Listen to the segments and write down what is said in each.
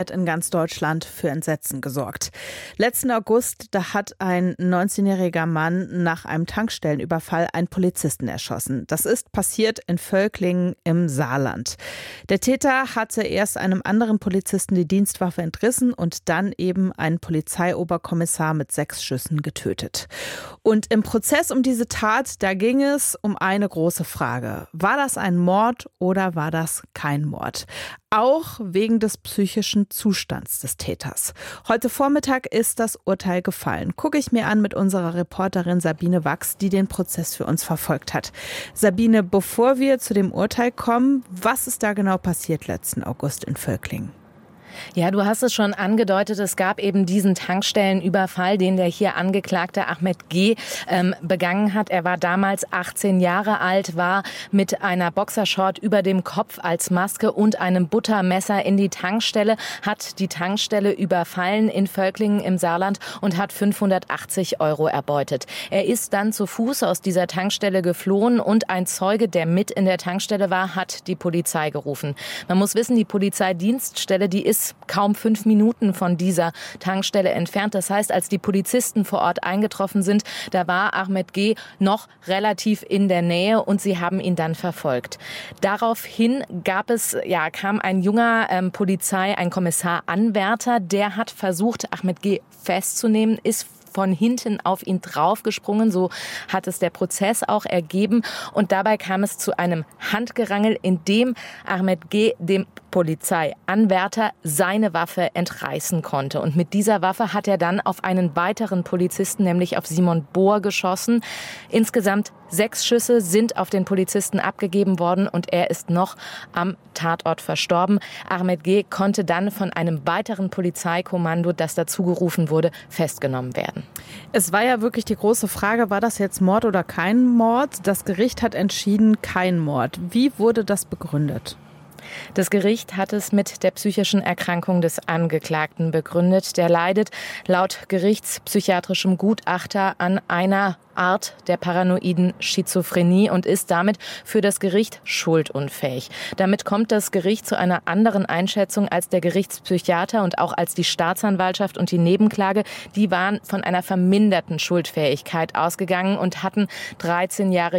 in ganz Deutschland für Entsetzen gesorgt. Letzten August, da hat ein 19-jähriger Mann nach einem Tankstellenüberfall einen Polizisten erschossen. Das ist passiert in Völklingen im Saarland. Der Täter hatte erst einem anderen Polizisten die Dienstwaffe entrissen und dann eben einen Polizeioberkommissar mit 6 Schüssen getötet. Und im Prozess um diese Tat, da ging es um eine große Frage. War das ein Mord oder war das kein Mord? Auch wegen des psychischen Zustands des Täters. Heute Vormittag ist das Urteil gefallen. Gucke ich mir an mit unserer Reporterin Sabine Wachs, die den Prozess für uns verfolgt hat. Sabine, bevor wir zu dem Urteil kommen, was ist da genau passiert letzten August in Völklingen? Ja, du hast es schon angedeutet, es gab eben diesen Tankstellenüberfall, den der hier Angeklagte Ahmed G. Begangen hat. Er war damals 18 Jahre alt, war mit einer Boxershort über dem Kopf als Maske und einem Buttermesser in die Tankstelle, hat die Tankstelle überfallen in Völklingen im Saarland und hat 580 € erbeutet. Er ist dann zu Fuß aus dieser Tankstelle geflohen und ein Zeuge, der mit in der Tankstelle war, hat die Polizei gerufen. Man muss wissen, die Polizeidienststelle, die ist kaum 5 Minuten von dieser Tankstelle entfernt. Das heißt, als die Polizisten vor Ort eingetroffen sind, da war Ahmed G. noch relativ in der Nähe und sie haben ihn dann verfolgt. Daraufhin kam ein junger ein Kommissaranwärter, der hat versucht, Ahmed G. festzunehmen, ist von hinten auf ihn draufgesprungen. So hat es der Prozess auch ergeben. Und dabei kam es zu einem Handgerangel, in dem Ahmed G. dem Polizeianwärter seine Waffe entreißen konnte. Und mit dieser Waffe hat er dann auf einen weiteren Polizisten, nämlich auf Simon Bohr, geschossen. Insgesamt 6 Schüsse sind auf den Polizisten abgegeben worden und er ist noch am Tatort verstorben. Ahmed G. konnte dann von einem weiteren Polizeikommando, das dazu gerufen wurde, festgenommen werden. Es war ja wirklich die große Frage, war das jetzt Mord oder kein Mord? Das Gericht hat entschieden, kein Mord. Wie wurde das begründet? Das Gericht hat es mit der psychischen Erkrankung des Angeklagten begründet. Der leidet laut gerichtspsychiatrischem Gutachter an einer Art der paranoiden Schizophrenie und ist damit für das Gericht schuldunfähig. Damit kommt das Gericht zu einer anderen Einschätzung als der Gerichtspsychiater und auch als die Staatsanwaltschaft und die Nebenklage. Die waren von einer verminderten Schuldfähigkeit ausgegangen und hatten 13 Jahre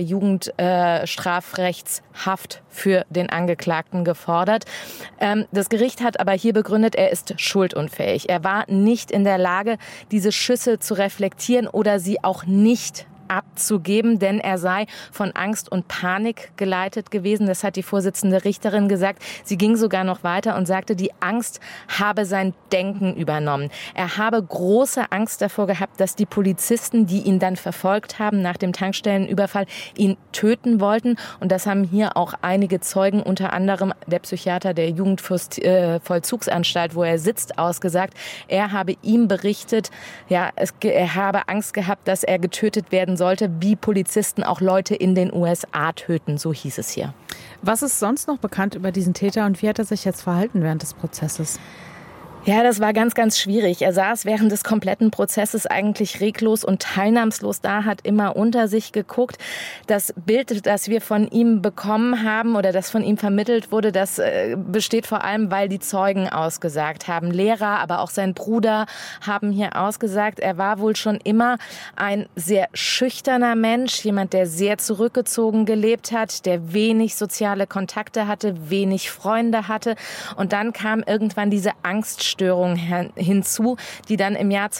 Jugendstrafrechtshaft für den Angeklagten gefordert. Das Gericht hat aber hier begründet, er ist schuldunfähig. Er war nicht in der Lage, diese Schüsse zu reflektieren oder sie auch nicht abzugeben, denn er sei von Angst und Panik geleitet gewesen. Das hat die Vorsitzende Richterin gesagt. Sie ging sogar noch weiter und sagte, die Angst habe sein Denken übernommen. Er habe große Angst davor gehabt, dass die Polizisten, die ihn dann verfolgt haben nach dem Tankstellenüberfall, ihn töten wollten. Und das haben hier auch einige Zeugen, unter anderem der Psychiater der Jugendvollzugsanstalt, wo er sitzt, ausgesagt. Er habe ihm berichtet, er habe Angst gehabt, dass er getötet werden sollte, wie Polizisten auch Leute in den USA töten, so hieß es hier. Was ist sonst noch bekannt über diesen Täter und wie hat er sich jetzt verhalten während des Prozesses? Ja, das war ganz, ganz schwierig. Er saß während des kompletten Prozesses eigentlich reglos und teilnahmslos da, hat immer unter sich geguckt. Das Bild, das wir von ihm bekommen haben oder das von ihm vermittelt wurde, das besteht vor allem, weil die Zeugen ausgesagt haben. Lehrer, aber auch sein Bruder haben hier ausgesagt. Er war wohl schon immer ein sehr schüchterner Mensch, jemand, der sehr zurückgezogen gelebt hat, der wenig soziale Kontakte hatte, wenig Freunde hatte. Und dann kam irgendwann diese Angststörung hinzu, die dann im Jahr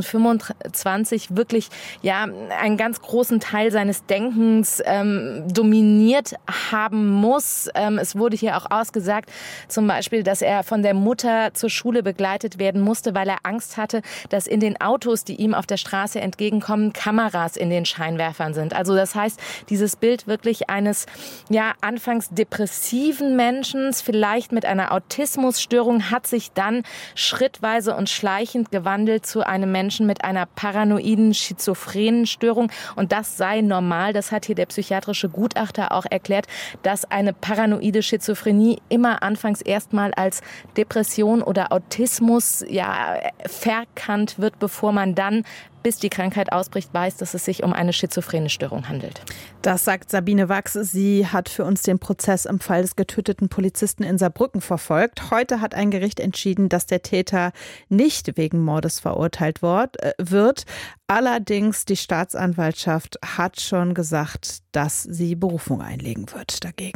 2025 wirklich einen ganz großen Teil seines Denkens dominiert haben muss. Es wurde hier auch ausgesagt, zum Beispiel, dass er von der Mutter zur Schule begleitet werden musste, weil er Angst hatte, dass in den Autos, die ihm auf der Straße entgegenkommen, Kameras in den Scheinwerfern sind. Also das heißt, dieses Bild wirklich eines anfangs depressiven Menschen, vielleicht mit einer Autismusstörung, hat sich dann schrittweise und schleichend gewandelt zu einem Menschen mit einer paranoiden, schizophrenen Störung. Und das sei normal. Das hat hier der psychiatrische Gutachter auch erklärt, dass eine paranoide Schizophrenie immer anfangs erstmal als Depression oder Autismus verkannt wird, bevor man dann bis die Krankheit ausbricht, weiß, dass es sich um eine schizophrene Störung handelt. Das sagt Sabine Wachs. Sie hat für uns den Prozess im Fall des getöteten Polizisten in Saarbrücken verfolgt. Heute hat ein Gericht entschieden, dass der Täter nicht wegen Mordes verurteilt wird. Allerdings die Staatsanwaltschaft hat schon gesagt, dass sie Berufung einlegen wird dagegen.